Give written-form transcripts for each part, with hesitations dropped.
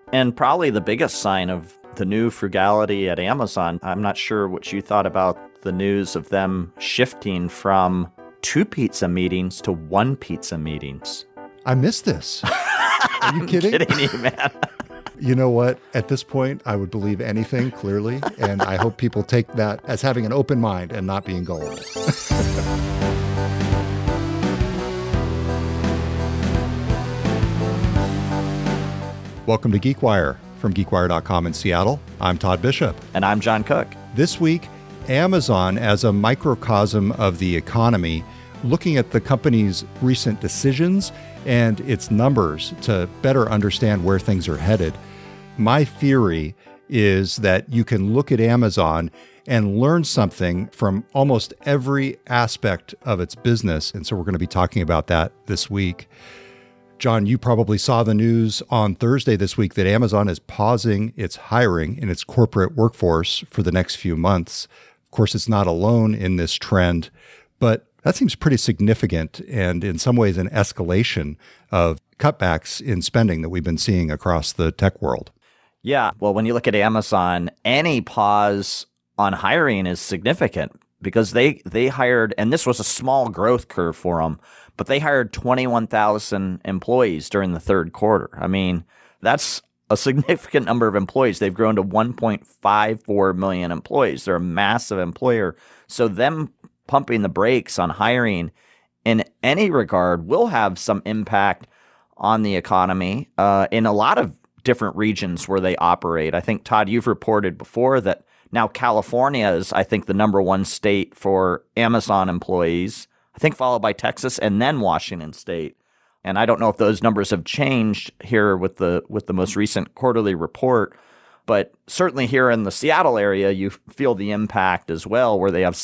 And probably the biggest sign of the new frugality at Amazon, I'm not sure what you thought about the news of them shifting from 2 pizza meetings to 1 pizza meetings. I missed this. Are you kidding? I'm kidding you, man. You know what? At this point, I would believe anything, clearly, and I hope people take that as having an open mind and not being gullible. Welcome to GeekWire from GeekWire.com in Seattle. I'm Todd Bishop. And I'm John Cook. This week, Amazon as a microcosm of the economy, looking at the company's recent decisions and its numbers to better understand where things are headed. My theory is that you can look at Amazon and learn something from almost every aspect of its business. And so we're going to be talking about that this week. John, you probably saw the news on Thursday this week that Amazon is pausing its hiring in its corporate workforce for the next few months. Of course, it's not alone in this trend, but that seems pretty significant and in some ways an escalation of cutbacks in spending that we've been seeing across the tech world. Yeah, well, when you look at Amazon, any pause on hiring is significant because they hired, and this was a small growth curve for them, but they hired 21,000 employees during the third quarter. I mean, that's a significant number of employees. They've grown to 1.54 million employees. They're a massive employer. So them pumping the brakes on hiring in any regard will have some impact on the economy in a lot of different regions where they operate. I think, Todd, you've reported before that now California is, I think, the number one state for Amazon employees, I think followed by Texas and then Washington State. And I don't know if those numbers have changed here with the most recent quarterly report, but certainly here in the Seattle area, you feel the impact as well, where they have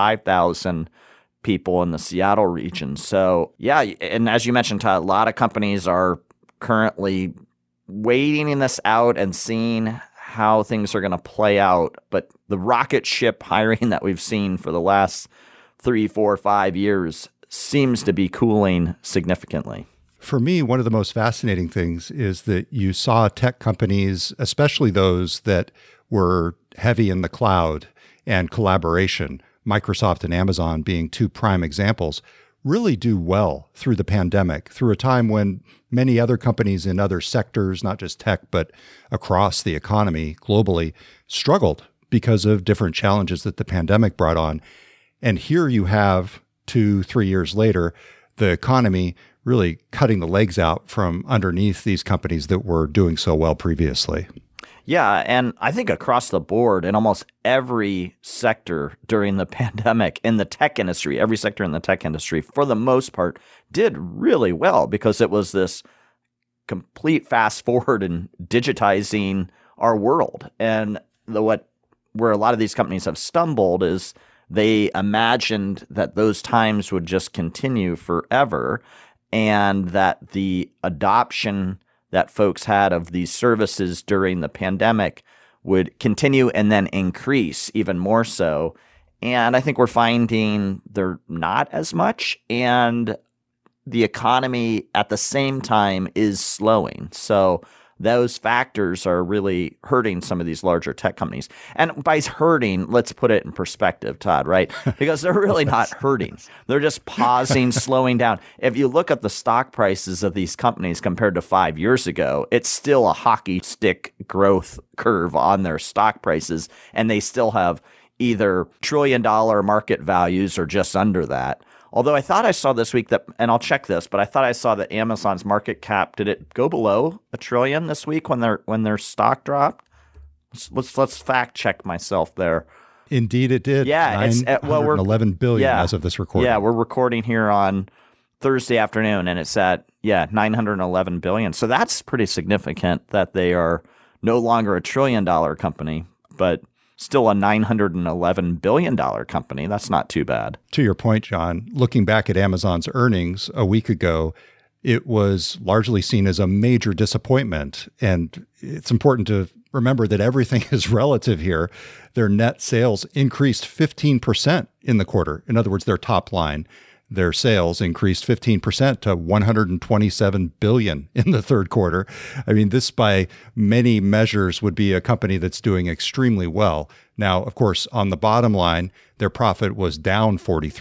75,000 people in the Seattle region. So yeah, and as you mentioned, Todd, a lot of companies are currently waiting this out and seeing how things are going to play out. But the rocket ship hiring that we've seen for the last 3, 4, 5 years seems to be cooling significantly. For me, one of the most fascinating things is that you saw tech companies, especially those that were heavy in the cloud and collaboration, Microsoft and Amazon being 2 prime examples, really do well through the pandemic, through a time when many other companies in other sectors, not just tech, but across the economy globally, struggled because of different challenges that the pandemic brought on. And here you have 2, 3 years later, the economy really cutting the legs out from underneath these companies that were doing so well previously. Yeah, and I think across the board in almost every sector during the pandemic in the tech industry, every sector in the tech industry, for the most part, did really well because it was this complete fast forward in digitizing our world. And where a lot of these companies have stumbled is they imagined that those times would just continue forever and that the adoption that folks had of these services during the pandemic would continue and then increase even more so. And I think we're finding they're not as much, and the economy at the same time is slowing. So those factors are really hurting some of these larger tech companies. And by hurting, let's put it in perspective, Todd, right? Because they're really not hurting. They're just pausing, slowing down. If you look at the stock prices of these companies compared to 5 years ago, it's still a hockey stick growth curve on their stock prices, and they still have either trillion-dollar market values or just under that. Although I thought I saw this week that, and I'll check this, but I thought I saw that Amazon's market cap, did it go below $1 trillion this week when their stock dropped? Let's fact check myself there. Indeed, it did. Yeah, it's $11 billion as of this recording. Yeah, we're recording here on Thursday afternoon, and it's at $911 billion. So that's pretty significant that they are no longer a $1 trillion company, but still a $911 billion company. That's not too bad. To your point, John, looking back at Amazon's earnings a week ago, it was largely seen as a major disappointment. And it's important to remember that everything is relative here. Their net sales increased 15% in the quarter. In other words, their top line. Their sales increased 15% to $127 billion in the third quarter. I mean, this by many measures would be a company that's doing extremely well. Now, of course, on the bottom line, their profit was down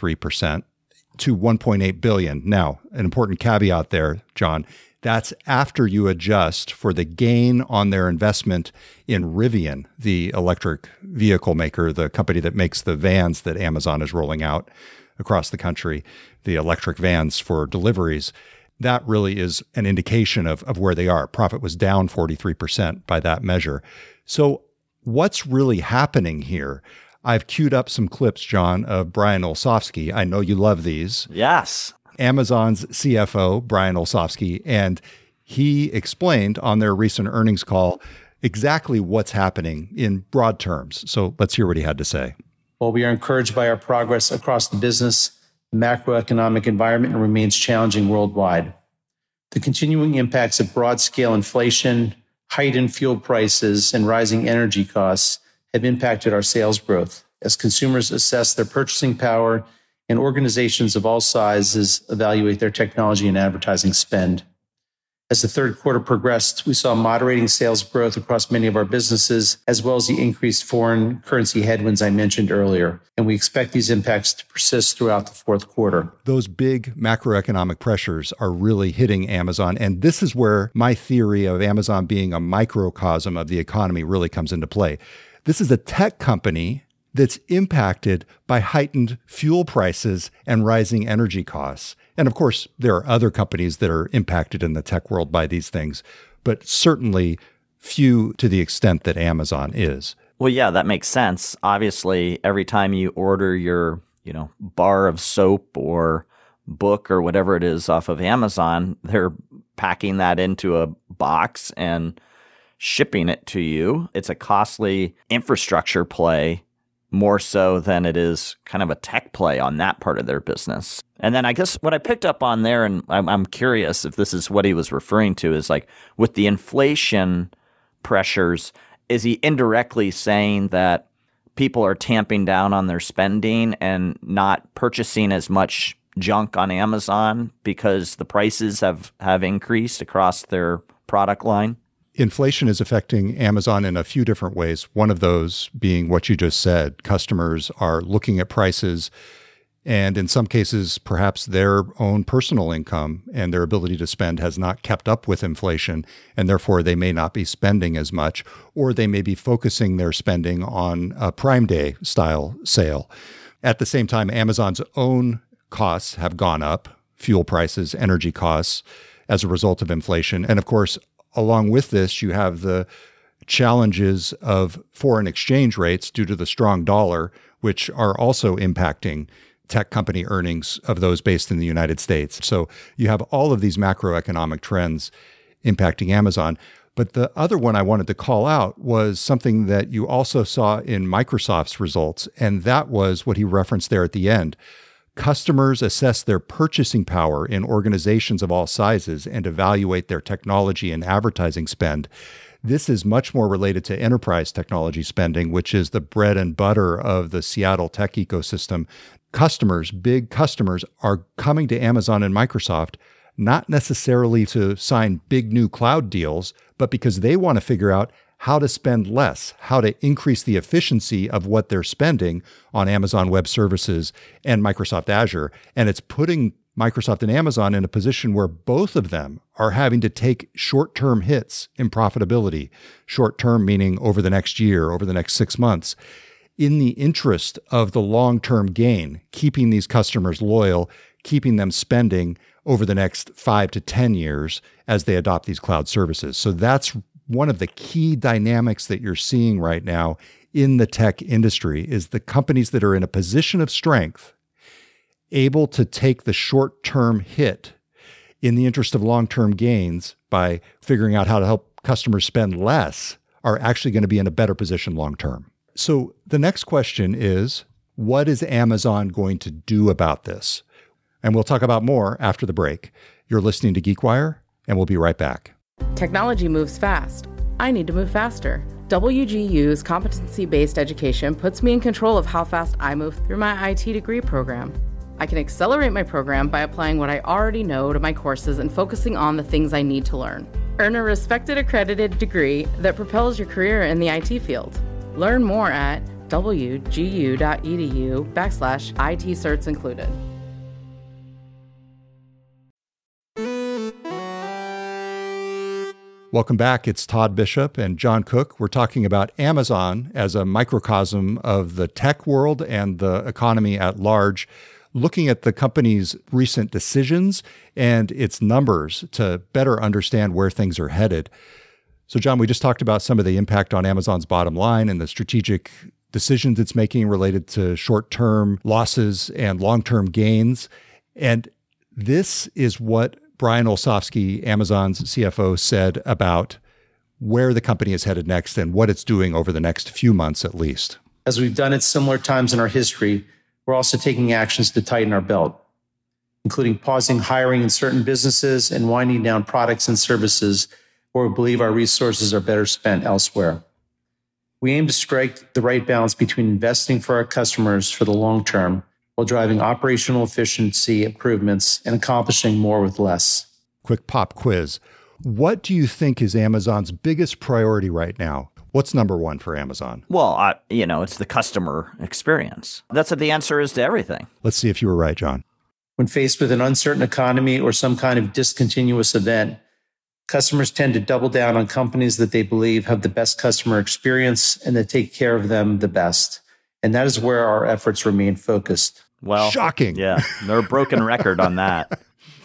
43% to $1.8 billion. Now, an important caveat there, John, that's after you adjust for the gain on their investment in Rivian, the electric vehicle maker, the company that makes the vans that Amazon is rolling out across the country, the electric vans for deliveries. That really is an indication of where they are. Profit was down 43% by that measure. So what's really happening here? I've queued up some clips, John, of Brian Olsavsky. I know you love these. Yes. Amazon's CFO, Brian Olsavsky, and he explained on their recent earnings call exactly what's happening in broad terms. So let's hear what he had to say. While we are encouraged by our progress across the business, the macroeconomic environment remains challenging worldwide. The continuing impacts of broad-scale inflation, heightened fuel prices, and rising energy costs have impacted our sales growth as consumers assess their purchasing power and organizations of all sizes evaluate their technology and advertising spend. As the third quarter progressed, we saw moderating sales growth across many of our businesses, as well as the increased foreign currency headwinds I mentioned earlier, and we expect these impacts to persist throughout the fourth quarter. Those big macroeconomic pressures are really hitting Amazon, and this is where my theory of Amazon being a microcosm of the economy really comes into play. This is a tech company that's impacted by heightened fuel prices and rising energy costs. And of course, there are other companies that are impacted in the tech world by these things, but certainly few to the extent that Amazon is. Well, yeah, that makes sense. Obviously, every time you order your, bar of soap or book or whatever it is off of Amazon, they're packing that into a box and shipping it to you. It's a costly infrastructure play, more so than it is kind of a tech play on that part of their business. And then I guess what I picked up on there, and I'm curious if this is what he was referring to, is like with the inflation pressures, is he indirectly saying that people are tamping down on their spending and not purchasing as much junk on Amazon because the prices have increased across their product line? Inflation is affecting Amazon in a few different ways. One of those being what you just said. Customers are looking at prices and in some cases, perhaps their own personal income and their ability to spend has not kept up with inflation, and therefore they may not be spending as much, or they may be focusing their spending on a Prime Day style sale. At the same time, Amazon's own costs have gone up, fuel prices, energy costs, as a result of inflation. And of course, along with this, you have the challenges of foreign exchange rates due to the strong dollar, which are also impacting tech company earnings of those based in the United States. So you have all of these macroeconomic trends impacting Amazon. But the other one I wanted to call out was something that you also saw in Microsoft's results, and that was what he referenced there at the end. Customers assess their purchasing power in organizations of all sizes and evaluate their technology and advertising spend. This is much more related to enterprise technology spending, which is the bread and butter of the Seattle tech ecosystem. Customers, big customers, are coming to Amazon and Microsoft not necessarily to sign big new cloud deals, but because they want to figure out how to spend less, how to increase the efficiency of what they're spending on Amazon Web Services and Microsoft Azure. And it's putting Microsoft and Amazon in a position where both of them are having to take short-term hits in profitability, short-term meaning over the next year, over the next 6 months, in the interest of the long-term gain, keeping these customers loyal, keeping them spending over the next 5 to 10 years as they adopt these cloud services. So that's one of the key dynamics that you're seeing right now in the tech industry is the companies that are in a position of strength, able to take the short-term hit in the interest of long-term gains by figuring out how to help customers spend less, are actually going to be in a better position long-term. So the next question is, what is Amazon going to do about this? And we'll talk about more after the break. You're listening to GeekWire, and we'll be right back. Technology moves fast. I need to move faster. WGU's competency-based education puts me in control of how fast I move through my IT degree program. I can accelerate my program by applying what I already know to my courses and focusing on the things I need to learn. Earn a respected accredited degree that propels your career in the IT field. Learn more at wgu.edu/IT certs included. Welcome back. It's Todd Bishop and John Cook. We're talking about Amazon as a microcosm of the tech world and the economy at large, looking at the company's recent decisions and its numbers to better understand where things are headed. So, John, we just talked about some of the impact on Amazon's bottom line and the strategic decisions it's making related to short-term losses and long-term gains. And this is what Brian Olsavsky, Amazon's CFO, said about where the company is headed next and what it's doing over the next few months at least. As we've done at similar times in our history, we're also taking actions to tighten our belt, including pausing hiring in certain businesses and winding down products and services where we believe our resources are better spent elsewhere. We aim to strike the right balance between investing for our customers for the long term while driving operational efficiency improvements and accomplishing more with less. Quick pop quiz. What do you think is Amazon's biggest priority right now? What's number one for Amazon? Well, it's the customer experience. That's what the answer is to everything. Let's see if you were right, John. When faced with an uncertain economy or some kind of discontinuous event, customers tend to double down on companies that they believe have the best customer experience and that take care of them the best. And that is where our efforts remain focused. Well, shocking. Yeah, they're a broken record on that.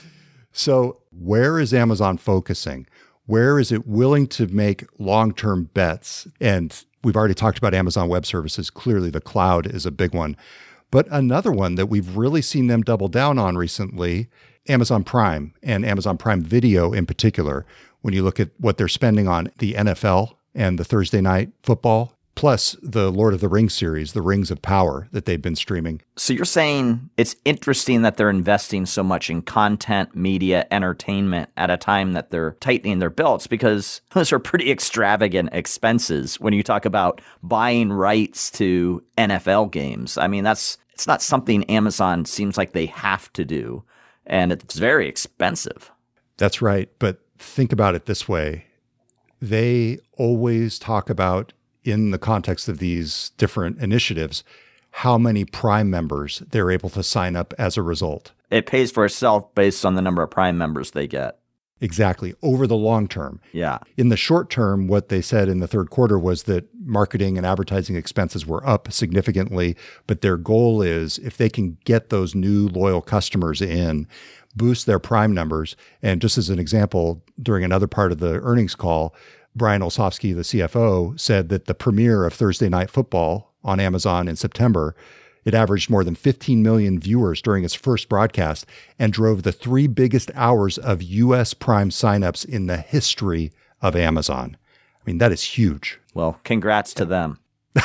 So where is Amazon focusing? Where is it willing to make long-term bets? And we've already talked about Amazon Web Services. Clearly, the cloud is a big one. But another one that we've really seen them double down on recently, Amazon Prime and Amazon Prime Video in particular, when you look at what they're spending on the NFL and the Thursday night football, plus the Lord of the Rings series, The Rings of Power, that they've been streaming. So you're saying it's interesting that they're investing so much in content, media, entertainment at a time that they're tightening their belts, because those are pretty extravagant expenses when you talk about buying rights to NFL games. I mean, it's not something Amazon seems like they have to do, and it's very expensive. That's right. But think about it this way. They always talk about, in the context of these different initiatives, how many Prime members they're able to sign up as a result. It pays for itself based on the number of Prime members they get. Exactly. Over the long term. Yeah. In the short term, what they said in the third quarter was that marketing and advertising expenses were up significantly, but their goal is if they can get those new loyal customers in, boost their Prime numbers. And just as an example, during another part of the earnings call, Brian Olsavsky, the CFO, said that the premiere of Thursday Night Football on Amazon in September, it averaged more than 15 million viewers during its first broadcast and drove the 3 biggest hours of U.S. Prime signups in the history of Amazon. I mean, that is huge. Well, congrats to them.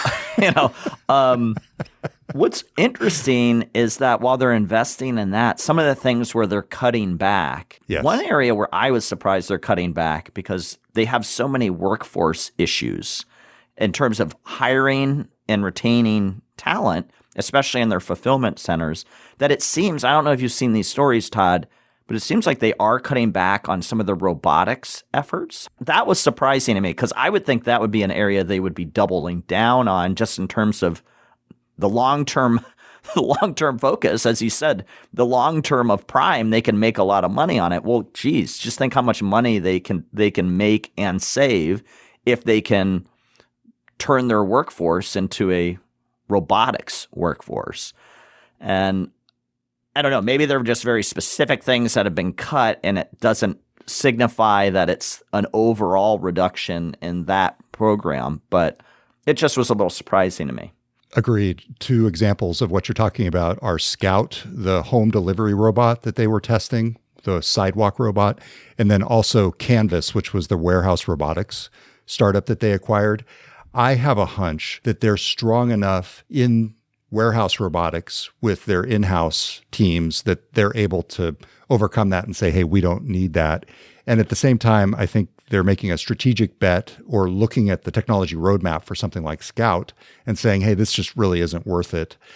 What's interesting is that while they're investing in that, some of the things where they're cutting back, yes. One area where I was surprised they're cutting back because they have so many workforce issues in terms of hiring and retaining talent, especially in their fulfillment centers, that it seems, I don't know if you've seen these stories, Todd, but it seems like they are cutting back on some of the robotics efforts. That was surprising to me because I would think that would be an area they would be doubling down on just in terms of the long-term focus. As you said, the long-term of Prime, they can make a lot of money on it. Well, geez, just think how much money they can make and save if they can turn their workforce into a robotics workforce. And I don't know, maybe they're just very specific things that have been cut and it doesn't signify that it's an overall reduction in that program, but it just was a little surprising to me. Agreed. 2 examples of what you're talking about are Scout, the home delivery robot that they were testing, the sidewalk robot, and then also Canvas, which was the warehouse robotics startup that they acquired. I have a hunch that they're strong enough in warehouse robotics with their in-house teams that they're able to overcome that and say, hey, we don't need that. And at the same time, I think they're making a strategic bet or looking at the technology roadmap for something like Scout and saying, hey, this just really isn't worth it.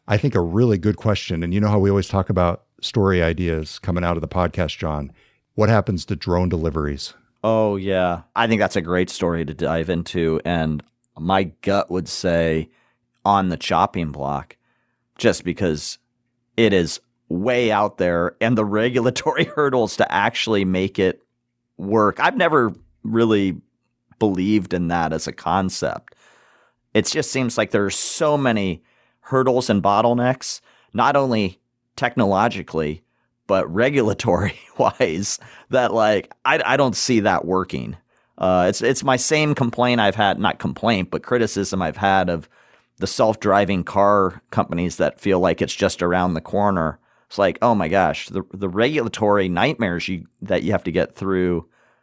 I think a really good question. And you know how we always talk about story ideas coming out of the podcast, John. What happens to drone deliveries? Oh, yeah. I think that's a great story to dive into. And my gut would say on the chopping block, just because it is way out there and the regulatory hurdles to actually make it work. I've never really believed in that as a concept. It just seems like there are so many hurdles and bottlenecks, not only technologically, but regulatory wise, that like I don't see that working. It's my same complaint I've had, not complaint, but criticism I've had of the self-driving car companies that feel like it's just around the corner. It's like, oh my gosh, the regulatory nightmares that you have to get through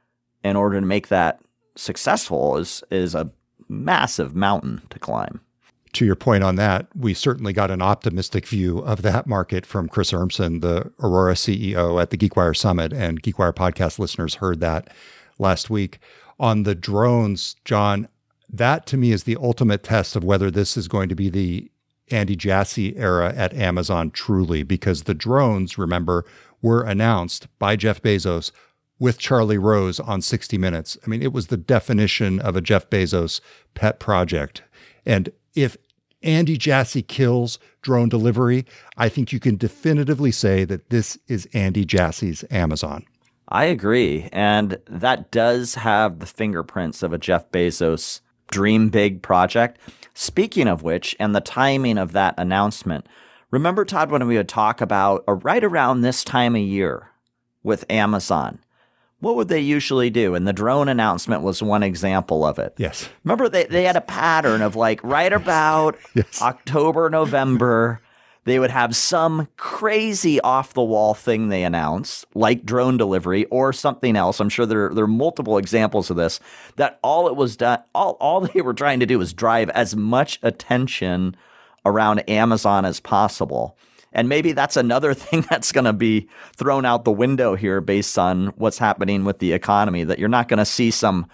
in order to make that successful is a massive mountain to climb. To your point on that, we certainly got an optimistic view of that market from Chris Urmson, the Aurora CEO at the GeekWire Summit, and GeekWire podcast listeners heard that last week. On the drones, John, that to me is the ultimate test of whether this is going to be the Andy Jassy era at Amazon truly, because the drones, remember, were announced by Jeff Bezos with Charlie Rose on 60 Minutes. I mean, it was the definition of a Jeff Bezos pet project. And if Andy Jassy kills drone delivery, I think you can definitively say that this is Andy Jassy's Amazon. I agree. And that does have the fingerprints of a Jeff Bezos dream big project. Speaking of which, and the timing of that announcement, remember, Todd, when we would talk about right around this time of year with Amazon, what would they usually do? And the drone announcement was one example of it. Yes. Remember, they had a pattern of like right about October, November, they would have some crazy off-the-wall thing they announced, like drone delivery or something else. I'm sure there are multiple examples of this, that all it was done, all they were trying to do was drive as much attention around Amazon as possible. And maybe that's another thing that's going to be thrown out the window here based on what's happening with the economy, that you're not going to see some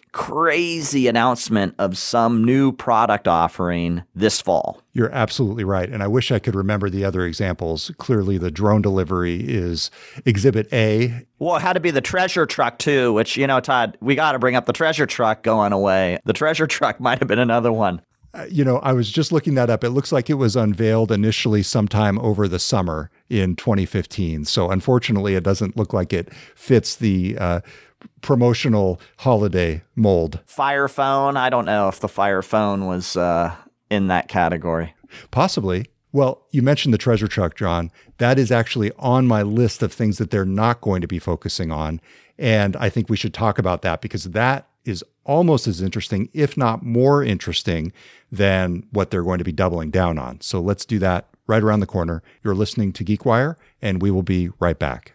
crazy announcement of some new product offering this fall. You're absolutely right. And I wish I could remember the other examples. Clearly, the drone delivery is Exhibit A. Well, it had to be the treasure truck, too, which, you know, Todd, we got to bring up the treasure truck going away. The treasure truck might have been another one. I was just looking that up. It looks like it was unveiled initially sometime over the summer in 2015. So unfortunately, it doesn't look like it fits the promotional holiday mold. Fire phone. I don't know if the Fire phone was in that category. Possibly. Well, you mentioned the treasure truck, John. That is actually on my list of things that they're not going to be focusing on. And I think we should talk about that because that is almost as interesting, if not more interesting, than what they're going to be doubling down on. So let's do that right around the corner. You're listening to GeekWire, and we will be right back.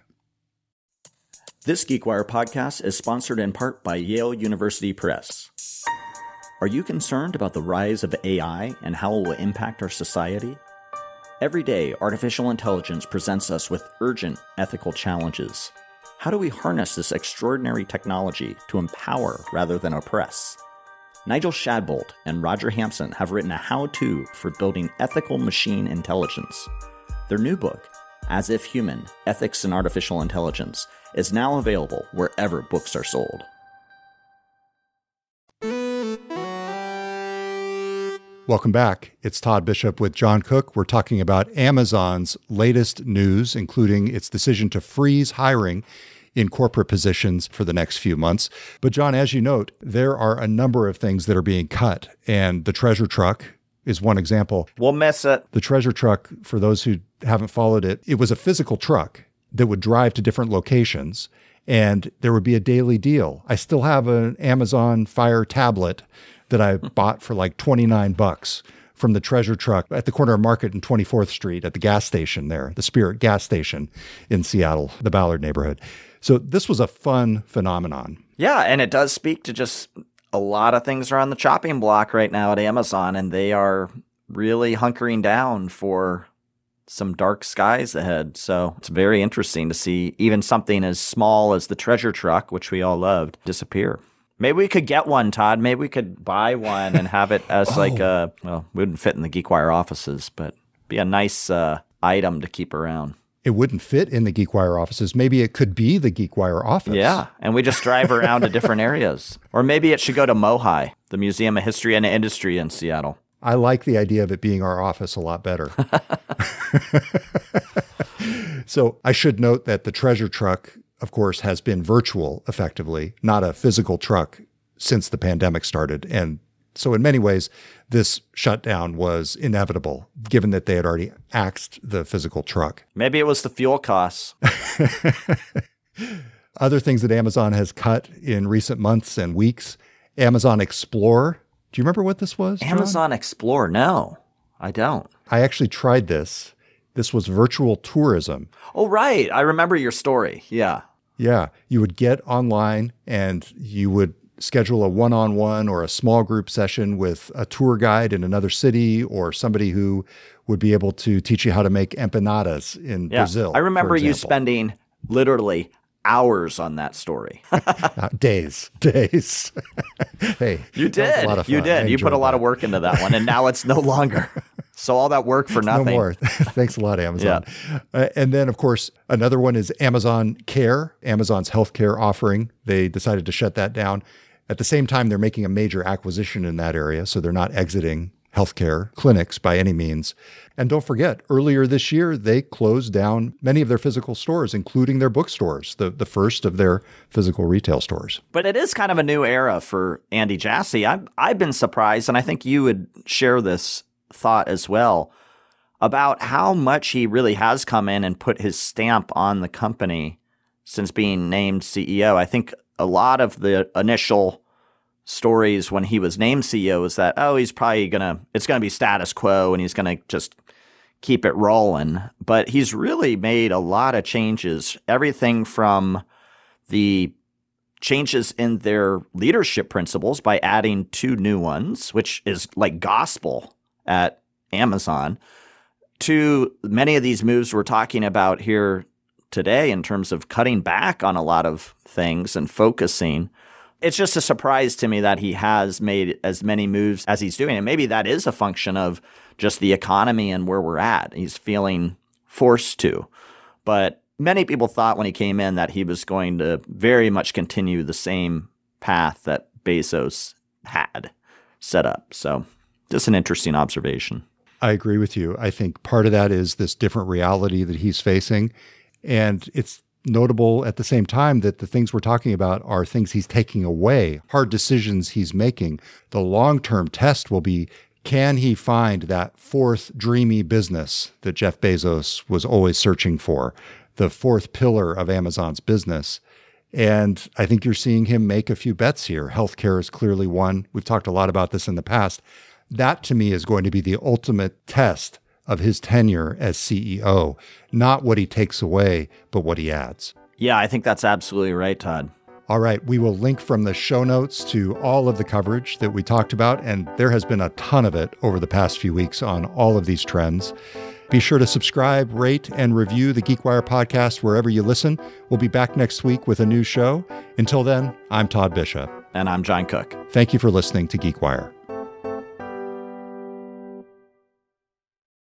This GeekWire podcast is sponsored in part by Yale University Press. Are you concerned about the rise of AI and how it will impact our society? Every day, artificial intelligence presents us with urgent ethical challenges. How do we harness this extraordinary technology to empower rather than oppress? Nigel Shadbolt and Roger Hampson have written a how-to for building ethical machine intelligence. Their new book, As If Human: Ethics in Artificial Intelligence, is now available wherever books are sold. Welcome back. It's Todd Bishop with John Cook. We're talking about Amazon's latest news, including its decision to freeze hiring in corporate positions for the next few months. But John, as you note, there are a number of things that are being cut, and the treasure truck is one example. We'll miss it. The treasure truck, for those who haven't followed it, it was a physical truck that would drive to different locations, and there would be a daily deal. I still have an Amazon Fire tablet that I bought for like $29 from the treasure truck at the corner of Market and 24th Street at the gas station there, the Spirit gas station in Seattle, the Ballard neighborhood. So this was a fun phenomenon. Yeah, and it does speak to just a lot of things are on the chopping block right now at Amazon, and they are really hunkering down for some dark skies ahead. So it's very interesting to see even something as small as the treasure truck, which we all loved, disappear. Maybe we could get one, Todd. Maybe we could buy one and have it as we wouldn't fit in the GeekWire offices, but Be a nice item to keep around. It wouldn't fit in the GeekWire offices. Maybe it could be the GeekWire office. Yeah, and we just drive around to different areas. Or maybe it should go to MOHI, the Museum of History and Industry in Seattle. I like the idea of it being our office a lot better. So I should note that the treasure truck, of course, has been virtual effectively, not a physical truck since the pandemic started. And so in many ways, this shutdown was inevitable, given that they had already axed the physical truck. Maybe it was the fuel costs. Other things that Amazon has cut in recent months and weeks, Amazon Explore. Do you remember what this was, John? Amazon Explore? No, I don't. I actually tried this. This was virtual tourism. Oh, right. I remember your story. Yeah. Yeah. You would get online and you would schedule a one-on-one or a small group session with a tour guide in another city or somebody who would be able to teach you how to make empanadas in Brazil. I remember you spending literally hours on that story. Days. Hey, you did. You did. You put a lot of work into that one, and now it's no longer. So all that work for nothing. No more. Thanks a lot, Amazon. Yeah. And then, of course, another one is Amazon Care, Amazon's healthcare offering. They decided to shut that down. At the same time, they're making a major acquisition in that area, so they're not exiting healthcare clinics by any means. And don't forget, earlier this year, they closed down many of their physical stores, including their bookstores, the first of their physical retail stores. But it is kind of a new era for Andy Jassy. I've been surprised, and I think you would share this thought as well, about how much he really has come in and put his stamp on the company since being named CEO. I think a lot of the initial stories when he was named CEO was that, he's probably it's going to be status quo and he's going to just keep it rolling. But he's really made a lot of changes, everything from the changes in their leadership principles by adding 2 new ones, which is like gospel at Amazon, to many of these moves we're talking about here today in terms of cutting back on a lot of things and focusing. It's just a surprise to me that he has made as many moves as he's doing. And maybe that is a function of just the economy and where we're at. He's feeling forced to. But many people thought when he came in that he was going to very much continue the same path that Bezos had set up. So just an interesting observation. I agree with you. I think part of that is this different reality that he's facing. And it's notable at the same time that the things we're talking about are things he's taking away, hard decisions he's making. The long-term test will be, can he find that fourth dreamy business that Jeff Bezos was always searching for, the fourth pillar of Amazon's business? And I think you're seeing him make a few bets here. Healthcare is clearly one. We've talked a lot about this in the past. That, to me, is going to be the ultimate test of his tenure as CEO, not what he takes away, but what he adds. Yeah, I think that's absolutely right, Todd. All right, we will link from the show notes to all of the coverage that we talked about, and there has been a ton of it over the past few weeks on all of these trends. Be sure to subscribe, rate, and review the GeekWire podcast wherever you listen. We'll be back next week with a new show. Until then, I'm Todd Bishop. And I'm John Cook. Thank you for listening to GeekWire.